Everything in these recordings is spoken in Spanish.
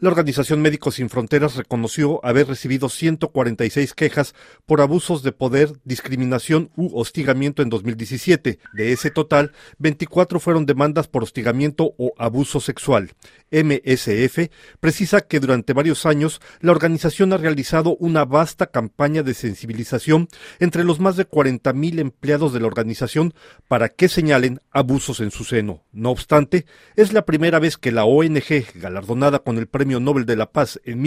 La Organización Médicos Sin Fronteras reconoció haber recibido 146 quejas por abusos de poder, discriminación u hostigamiento en 2017. De ese total, 24 fueron demandas por hostigamiento o abuso sexual. MSF precisa que durante varios años la organización ha realizado una vasta campaña de sensibilización entre los más de 40,000 empleados de la organización para que señalen abusos en su seno. No obstante, es la primera vez que la ONG, galardonada con el Premio Nobel de la Paz en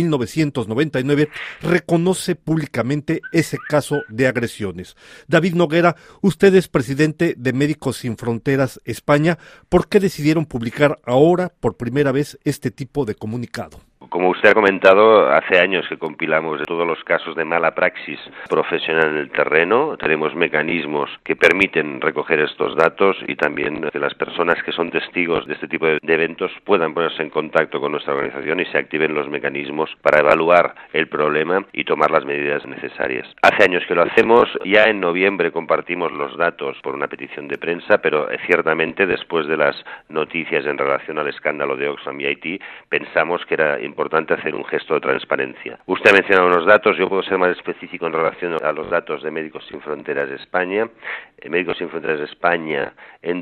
1999, reconoce públicamente ese caso de agresiones. David Noguera, usted es presidente de Médicos Sin Fronteras España. ¿Por qué decidieron publicar ahora por primera vez este tipo de comunicado? Como usted ha comentado, hace años que compilamos todos los casos de mala praxis profesional en el terreno. Tenemos mecanismos que permiten recoger estos datos y también que las personas que son testigos de este tipo de eventos puedan ponerse en contacto con nuestra organización y se activen los mecanismos para evaluar el problema y tomar las medidas necesarias. Hace años que lo hacemos, ya en noviembre compartimos los datos por una petición de prensa, pero ciertamente después de las noticias en relación al escándalo de Oxfam y Haití, pensamos que era importante hacer un gesto de transparencia. Usted ha mencionado unos datos, yo puedo ser más específico en relación a los datos de Médicos Sin Fronteras de España. En Médicos Sin Fronteras de España, en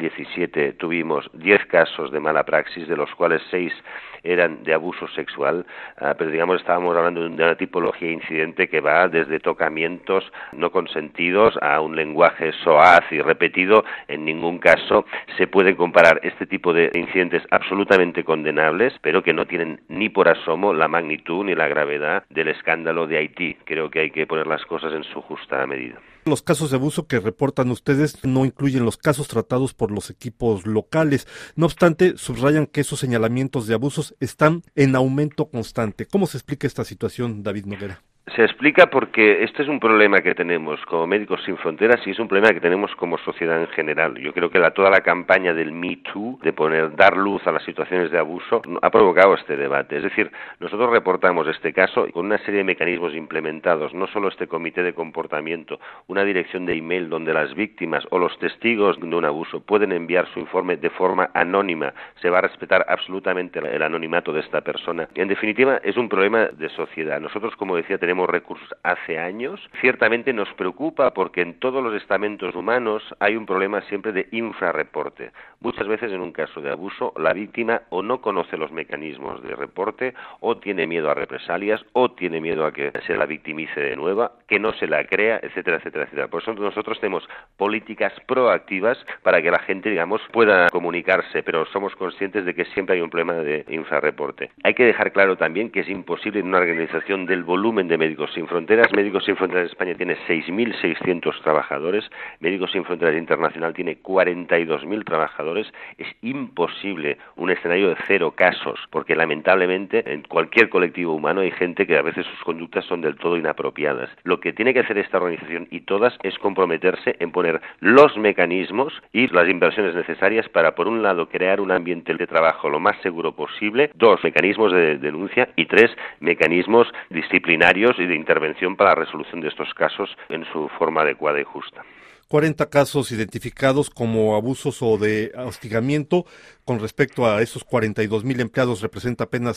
2017 tuvimos 10 casos de mala praxis, de los cuales 6 eran de abuso sexual, pero digamos estábamos hablando de una tipología de incidente que va desde tocamientos no consentidos a un lenguaje soaz y repetido. En ningún caso se pueden comparar este tipo de incidentes absolutamente condenables, pero que no tienen ni por asomo la magnitud ni la gravedad del escándalo de Haití. Creo que hay que poner las cosas en su justa medida. Los casos de abuso que reportan ustedes no incluyen los casos tratados por los equipos locales. No obstante, subrayan que esos señalamientos de abusos están en aumento constante. ¿Cómo se explica esta situación, David Noguera? Se explica porque este es un problema que tenemos como Médicos Sin Fronteras y es un problema que tenemos como sociedad en general. Yo creo que toda la campaña del Me Too, de dar luz a las situaciones de abuso, ha provocado este debate. Es decir, nosotros reportamos este caso con una serie de mecanismos implementados, no solo este comité de comportamiento, una dirección de email donde las víctimas o los testigos de un abuso pueden enviar su informe de forma anónima. Se va a respetar absolutamente el anonimato de esta persona. En definitiva, es un problema de sociedad. Nosotros, como decía, tenemos recursos hace años. Ciertamente nos preocupa porque en todos los estamentos humanos hay un problema siempre de infrarreporte. Muchas veces en un caso de abuso la víctima o no conoce los mecanismos de reporte o tiene miedo a represalias o tiene miedo a que se la victimice de nuevo, que no se la crea, etcétera, etcétera, etcétera. Por eso nosotros tenemos políticas proactivas para que la gente, digamos, pueda comunicarse, pero somos conscientes de que siempre hay un problema de infrarreporte. Hay que dejar claro también que es imposible en una organización del volumen de Médicos Sin Fronteras. Médicos Sin Fronteras de España tiene 6.600 trabajadores, Médicos Sin Fronteras Internacional tiene 42.000 trabajadores. Es imposible un escenario de 0 casos, porque lamentablemente en cualquier colectivo humano hay gente que a veces sus conductas son del todo inapropiadas. Lo que tiene que hacer esta organización y todas es comprometerse en poner los mecanismos y las inversiones necesarias para, por un lado, crear un ambiente de trabajo lo más seguro posible, 2, mecanismos de denuncia y 3, mecanismos disciplinarios y de intervención para la resolución de estos casos en su forma adecuada y justa. 40 casos identificados como abusos o de hostigamiento. Con respecto a esos 42,000 empleados representa apenas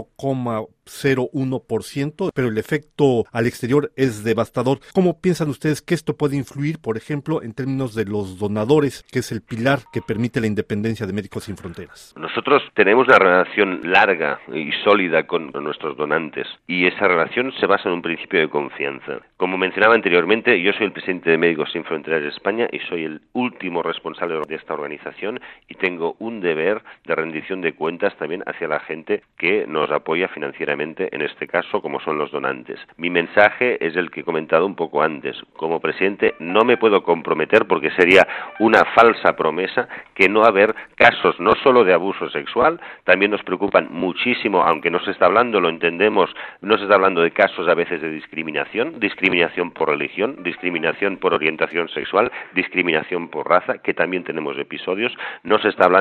0,01%, pero el efecto al exterior es devastador. ¿Cómo piensan ustedes que esto puede influir, por ejemplo, en términos de los donadores, que es el pilar que permite la independencia de Médicos Sin Fronteras? Nosotros tenemos una relación larga y sólida con nuestros donantes y esa relación se basa en un principio de confianza. Como mencionaba anteriormente, yo soy el presidente de Médicos Sin Fronteras de España y soy el último responsable de esta organización y tengo un deber de rendición de cuentas también hacia la gente que nos apoya financieramente, en este caso como son los donantes. Mi mensaje es el que he comentado un poco antes. Como presidente no me puedo comprometer porque sería una falsa promesa que no haber casos no solo de abuso sexual, también nos preocupan muchísimo, aunque no se está hablando, lo entendemos, no se está hablando de casos a veces de discriminación por religión, discriminación por orientación sexual, discriminación por raza, que también tenemos episodios. No se está hablando también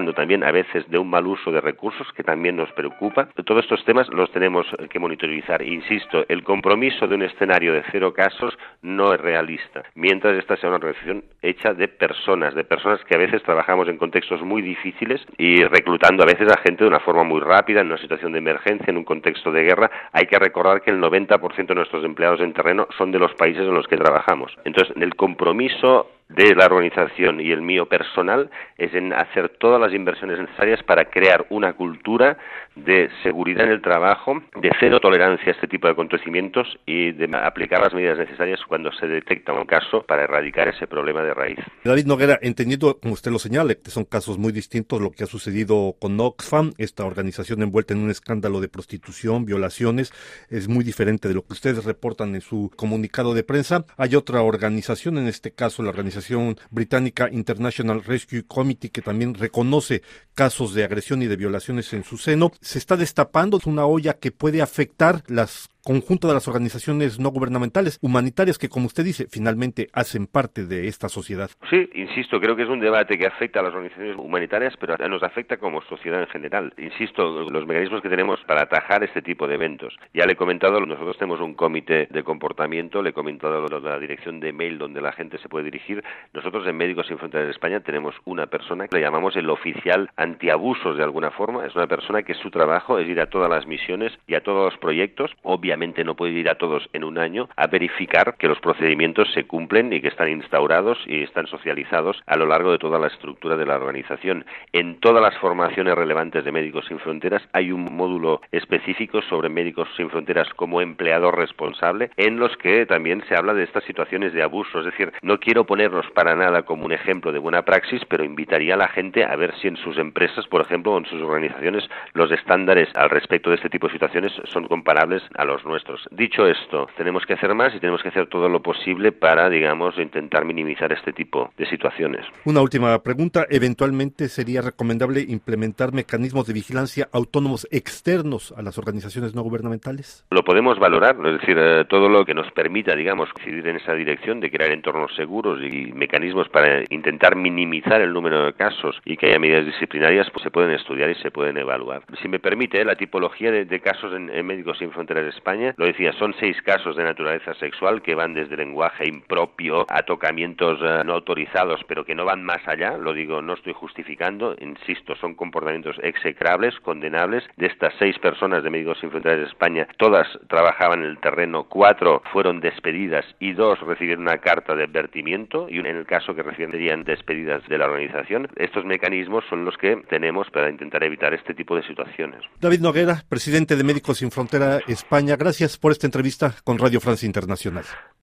a veces de un mal uso de recursos, que también nos preocupa. Todos estos temas los tenemos que monitorizar. Insisto, el compromiso de un escenario de 0 casos no es realista, mientras esta sea una organización hecha de personas que a veces trabajamos en contextos muy difíciles y reclutando a veces a gente de una forma muy rápida, en una situación de emergencia, en un contexto de guerra. Hay que recordar que el 90% de nuestros empleados en terreno son de los países en los que trabajamos. Entonces, el compromiso de la organización y el mío personal es en hacer todas las inversiones necesarias para crear una cultura de seguridad en el trabajo, de cero tolerancia a este tipo de acontecimientos y de aplicar las medidas necesarias cuando se detecta un caso para erradicar ese problema de raíz. David Noguera, entendiendo, como usted lo señala, que son casos muy distintos lo que ha sucedido con Oxfam, esta organización envuelta en un escándalo de prostitución, violaciones, es muy diferente de lo que ustedes reportan en su comunicado de prensa. Hay otra organización, en este caso la organización británica International Rescue Committee, que también reconoce casos de agresión y de violaciones en su seno. Se está destapando una olla que puede afectar las conjunto de las organizaciones no gubernamentales, humanitarias, que, como usted dice, finalmente hacen parte de esta sociedad. Sí, insisto, creo que es un debate que afecta a las organizaciones humanitarias, pero nos afecta como sociedad en general. Insisto, los mecanismos que tenemos para atajar este tipo de eventos. Ya le he comentado, nosotros tenemos un comité de comportamiento, le he comentado la dirección de mail donde la gente se puede dirigir. Nosotros en Médicos Sin Fronteras de España tenemos una persona que le llamamos el oficial antiabusos de alguna forma. Es una persona que su trabajo es ir a todas las misiones y a todos los proyectos. Obviamente no puede ir a todos en un año a verificar que los procedimientos se cumplen y que están instaurados y están socializados a lo largo de toda la estructura de la organización. En todas las formaciones relevantes de Médicos Sin Fronteras hay un módulo específico sobre Médicos Sin Fronteras como empleador responsable, en los que también se habla de estas situaciones de abuso. Es decir, no quiero ponernos para nada como un ejemplo de buena praxis, pero invitaría a la gente a ver si en sus empresas, por ejemplo, o en sus organizaciones, los estándares al respecto de este tipo de situaciones son comparables a los nuestros. Dicho esto, tenemos que hacer más y tenemos que hacer todo lo posible para, digamos, intentar minimizar este tipo de situaciones. Una última pregunta. ¿Eventualmente sería recomendable implementar mecanismos de vigilancia autónomos externos a las organizaciones no gubernamentales? Lo podemos valorar, es decir, todo lo que nos permita, digamos, decidir en esa dirección de crear entornos seguros y mecanismos para intentar minimizar el número de casos y que haya medidas disciplinarias, pues se pueden estudiar y se pueden evaluar. Si me permite, la tipología de casos en Médicos Sin Fronteras de España, lo decía, son 6 casos de naturaleza sexual que van desde lenguaje impropio a tocamientos no autorizados, pero que no van más allá. Lo digo, no estoy justificando, insisto, son comportamientos execrables, condenables. De estas 6 personas de Médicos Sin Fronteras de España, todas trabajaban en el terreno, 4 fueron despedidas y 2 recibieron una carta de advertimiento, y en el caso que recibirían despedidas de la organización. Estos mecanismos son los que tenemos para intentar evitar este tipo de situaciones. David Noguera, presidente de Médicos Sin Fronteras España, gracias por esta entrevista con Radio Francia Internacional.